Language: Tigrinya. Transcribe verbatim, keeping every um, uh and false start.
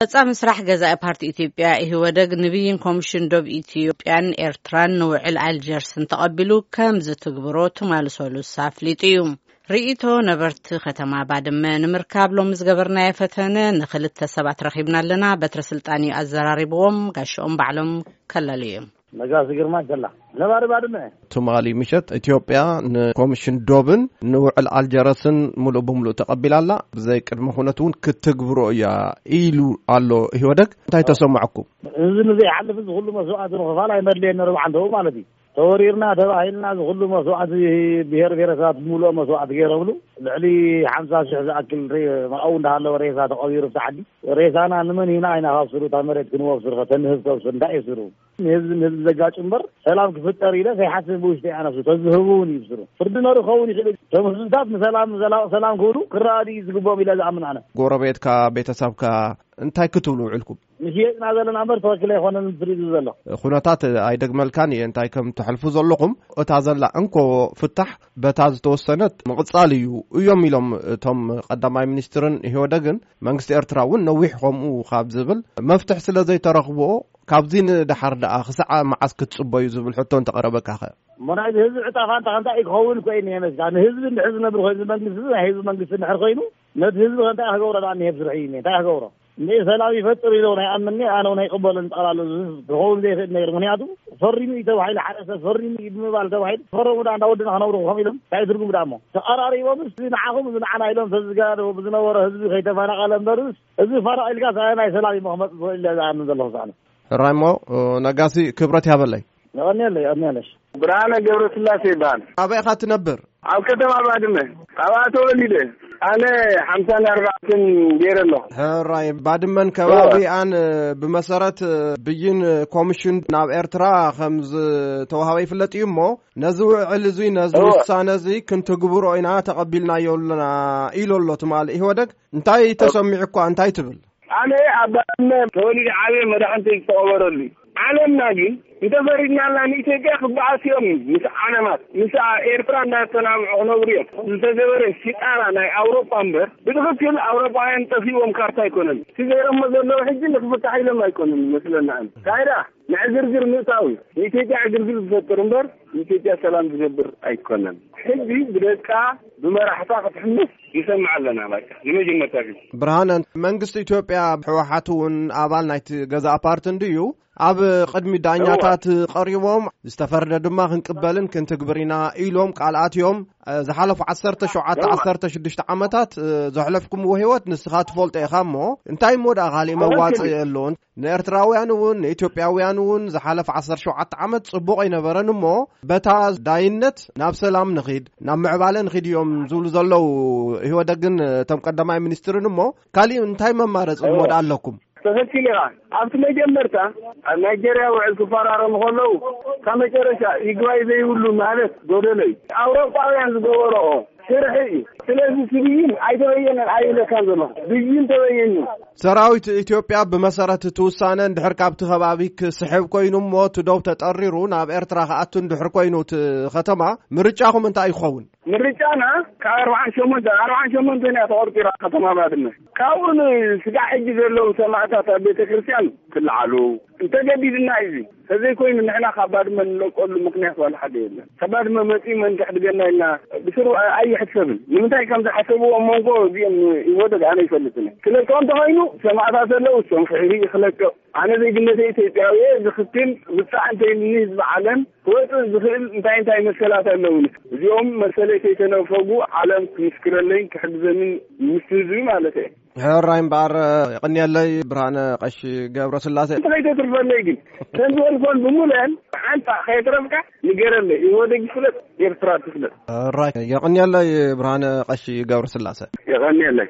ጻም ስራሕ ገዛኢ ፓርቲ ኢትዮጵያ ይወደግ ንብይን ኮሚሽን ዶብ ኢትዮጵያን ኤርትራን ንውዕል አልጀርስን ተቀቢሉ ከም ዝትግብሮ ተማልሶሉ ሳፍሊጥዩ ሪኢቶ ነበርቲ ከተማ ባድመ ንምርካብ ሎም ዝገበርና የፈተነ ንኽልተ ሰባት ረኺብናለና በትረ ስልጣኒ አዘራሪቦም ጋሽኦም ባዕሎም ከለልዩ ነጋስ ግርማ ከላ ለባር ባድመ ቱማሊ ምሸት ኢትዮጵያ ንኮሚሽን ዶብን ንውዕል አልጀርስን ሙሉ በሙሉ ተቀቢላላ በዘይ ቅድመ ሁነቱን ክትግብሮ ያ ኢሉ አሎ ይወደግ እንታይ ተሰማዕኩም እዚ ንዚ ያለፍ እዚ ሁሉ መስዋዕት ነው ፋላ ይመድለና ረብ አንደው ማለት ነው ተወሪርና ተባሂልና ሁሉ መስዋዕት ብሄር ብሄረሰባት ሙሉ መስዋዕት ገይረብሉ ልዕሊ خمسة ሺህ ዝአክል ማው እንዳለው ሬሳ ተቀቢሩ ተዓዲ ሬሳና ንመን ይና አይና ሀብስሩ ታመረት ክንወስር ከተንህብ ተውስ እንዳይስሩ ህዝብ ህዝብ ዘጋጭምበር ሰላም ክፍጠር ኢለ ሳይሐስብ ውሽጥ ያነሱ ተዝህቡን ይብስሩ ፍርድ ነሩ ኸውን ይችላል ተመስልታት ሰላም ሰላም ኩሉ ክራዲ ዝግቦም ኢለ ዘአምናና ጎረቤትካ ቤተሰብካ እንታይ ክትብሉ ውዕልኩም ንሽየጥና ዘለና እምበር ተወክለ ይኾነን ትሪዱ ዘሎ ኩነታት ኣይደግመልካን እንታይ ከም ትሕልፉ ዘለኹም እታ ዘላ እንኮ ፍታሕ በታ ዝተወሰነት መቕጻል እዩ እዮም ኢሎም እቶም ቀዳማይ ሚኒስትርን ይወደግን መንግስቲ ኤርትራ እውን ነዊሕ ከምኡ ካብ ዝብል መፍትሕ ስለ ዘይተረኽቦ ካብዚ ንድሓር ደኣ ክሳዕ መዓስ ክትጽበዩ ዝብል ሕቶን ተቐረበካ ኸ መናይ ህዝብ ዕጣፋን ታንታ ይኸውን ኮይኑ የመስጋን ህዝብ ንሕዝ ነብር ኮይኑ መንግስቲ ህዝብ መንግስቲ ንሕር ኮይኑ ነቲ ህዝብ ከንታ ያገውራ ዳኒ ይብስርሕ እዩ እንታይ ያገውራ ነ ሰላም ይፈጥር ይለው ናይ አምኔ አነው ናይ ቅበልን ጠቅላሉ ሆል ዘይ ነገር ምክንያቱ ፈሪሙ ይተባይል ሓረሰ ፈሪሙ ይብምባል ተባይል ፈረሙ ዳ እንዳወድና ከነብሩ ከሚሎም ታይ ትርጉም ዳሞ ተቀራሪቦም ንዓኹም ንዓና ኢሎም ተዝጋዶ ብዝነበረ ህዝቢ ከይተፈናቀለ እምበርስ እዚ ፈራኢልካ ናይ ሰላም መኽመጥ ኢለ ዛን ዘሎ ዛን ራይሞ ነጋሲ ክብረት ያበላይ ነቀኔለ ያኔለሽ ብርሃነ ገብረ ስላሴ ባን አበይ ኻት ነበር ኣብ ከተማ ባድመ አባቶ ወሊደ አነ خمسة وأربعين ጌረሎ ራይ ባድመን ከባቢ አን በመሰረት ብይን ኮሚሽን ናብ ኤርትራ ከምዝ ተዋሃበ ይፍለጥዩሞ ነዝው ዕልዙ ነዝው ሳነዚ ክንትግብሮ ኢና ተቀቢልና ይውልና ኢሎሎ ተማለ ይወደግ እንታይ ተሰሚዕኳ እንታይ ትብል አነ አባድመ ተወሊደ ዓበ መዳንተ ይተወረሉ ዓለምና ግን እንተፈሪድናላ ንኢትዮጵያ ክባዓትዮም ምስ ዓለማት ምስ ኤርትራ እንዳተናምዑ ነብርዮም ዝተገበረ ሲጣራ ናይ አውሮፓ እምበር ብትክክል አውሮፓውያን ጠፊዎም ካርታ አይኮነን ሲገረም ዘሎ ሕጂ ንክፍታሕ ኢሎም አይኮነን መስለና ካይዳ ንዕዝርዝር ምእታዊ ኢትዮጵያ ዕዝርዝር ዝፈጥር እምበር ኢትዮጵያ ሰላም ዝገብር አይኮነን ሕጂ ብደቃ ብመራሕታ ክትሕምስ ይሰማዓለና ባይ ንመጀመርታ ብርሃነ መንግስቲ ኢትዮጵያ ሕወሓቱን አባል ናይቲ ገዛ ፓርቲ እንድዩ ኣብ ቅድሚ ዳኛታት ቀሪቦም ዝተፈረደ ድማ ክንቅበልን ክንትግብሪና ኢሎም ቃልኣትዮም ዝሓለፉ عشرة سبعة عشرة ستة ዓመታት ዘሕለፍኩም ወህይወት ንስኻ ትፈልጦ ኢኻሞ እንታይ ሞዳ ኻሊ መዋጽእ የሎን ንኤርትራውያን እውን ንኢትዮጵያውያን እውን ዝሓለፉ عشرة سبعة ዓመት ጽቡቕ ይነበረን እሞ በታ ዳይነት ናብ ሰላም ንኺድ ናብ ምዕባለ ንኺድ እዮም ዝብሉ ዘለው ይወደግን ተም ቀዳማይ ሚኒስትርን እሞ ካሊ እንታይ መማረጽ ሞዳ ኣለኩም ተፈኪለራ ኣብቲ መጀመርታ ኣብ ናይጀሪያ ውዕል ክፈራረሙ ከለው ከመጨረሻ ይግባይ ዘይብሉ ማለት ጎደለይ አውሮፓውያን ዝገበረኦ ስርሒ ስለዚህ ሲቢን አይተወየነን አይለካን ዘሎ ብይን ተወየኑ ሰራዊት ኢትዮጵያ በመሰረት ተውሳነ እንድሕር ካብቲ ከባቢ ክስሕብ ኮይኑ ሞ ትደው ተጠሪሩ ናብ ኤርትራ ከኣቱ እንድሕር ኮይኑ ከተማ ምርጫኹም እንታይ ይኸውን ምርጫና ከ48 48 ያ ተቆርጢራ ከተማ ባድመ ካውን ስጋዕ ሕጂ ዘለው ሰማዕታት ቤተ ክርስቲያን ክልዓሉ እንተገዲድና እዚ هذي كوين نحنا خبر من نقول مقنع ولا حد يلا خبر ما متي من تحت قلنا إن بيصيروا أي حساب من تاي كم تحسبوا موجود بين يودد أنا يفلتنا كل كون تهينو سمع هذا لو سمع خيري خلك أنا زي قلنا زي تيجاوي زختين بتاع أنت الناس بعلم هو زخيل تاي تاي مسألة اللون اليوم مسألة تيجنا فوقو علم مشكلة لين كحد زمن مستزيم على تي هراين بار قني الله برهان قش جابر سلاسة أنت كيف ترفع ليجي تنزل فون بمولان أنت خير ربك يجرب لي يودك فلت يفترض فلت راي يقني الله برهان قش جابر سلاسة يقني الله